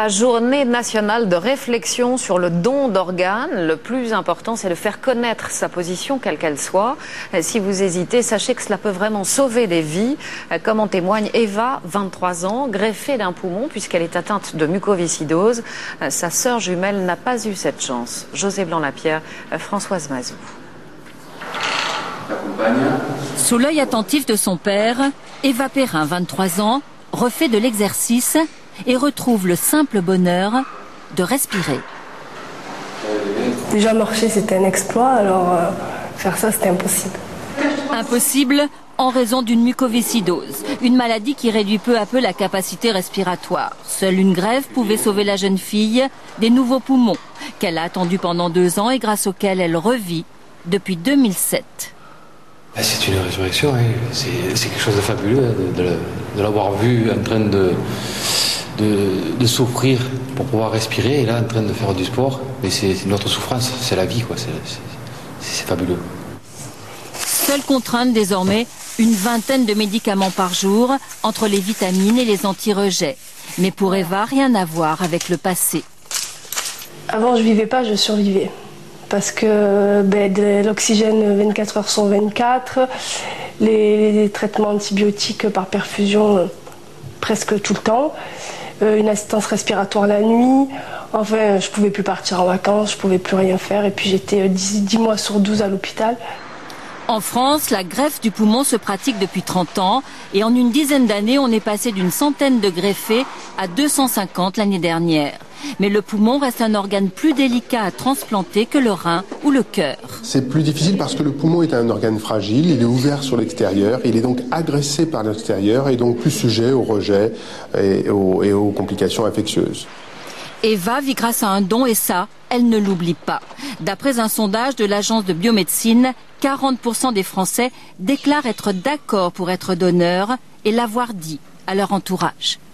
la journée nationale de réflexion sur le don d'organes. Le plus important, c'est de faire connaître sa position, quelle qu'elle soit. Si vous hésitez, sachez que cela peut vraiment sauver des vies, comme en témoigne Eva, 23 ans, greffée d'un poumon puisqu'elle est atteinte de mucoviscidose. Sa sœur jumelle n'a pas eu cette chance. José Blanc-Lapierre, Françoise Mazou. Sous l'œil attentif de son père, Eva Perrin, 23 ans, refait de l'exercice et retrouve le simple bonheur de respirer. Déjà marcher c'était un exploit, alors faire ça c'était impossible. Impossible en raison d'une mucoviscidose, une maladie qui réduit peu à peu la capacité respiratoire. Seule une greffe pouvait sauver la jeune fille des nouveaux poumons qu'elle a attendus pendant 2 ans et grâce auxquels elle revit depuis 2007. C'est une résurrection, hein. C'est quelque chose de fabuleux de l'avoir vu en train de souffrir pour pouvoir respirer et là en train de faire du sport. Mais c'est notre souffrance, c'est la vie, quoi. C'est fabuleux. Seule contrainte désormais, une vingtaine de médicaments par jour entre les vitamines et les anti-rejets. Mais pour Eva, rien à voir avec le passé. Avant je vivais pas, je survivais. Parce que de l'oxygène 24 heures sur 24, les traitements antibiotiques par perfusion presque tout le temps, une assistance respiratoire la nuit, enfin je pouvais plus partir en vacances, je pouvais plus rien faire et puis j'étais 10 mois sur 12 à l'hôpital. En France, la greffe du poumon se pratique depuis 30 ans et en une dizaine d'années, on est passé d'une centaine de greffés à 250 l'année dernière. Mais le poumon reste un organe plus délicat à transplanter que le rein ou le cœur. C'est plus difficile parce que le poumon est un organe fragile, il est ouvert sur l'extérieur, il est donc agressé par l'extérieur et donc plus sujet au rejet et aux complications infectieuses. Eva vit grâce à un don et ça, elle ne l'oublie pas. D'après un sondage de l'agence de biomédecine, 40% des Français déclarent être d'accord pour être donneurs et l'avoir dit à leur entourage.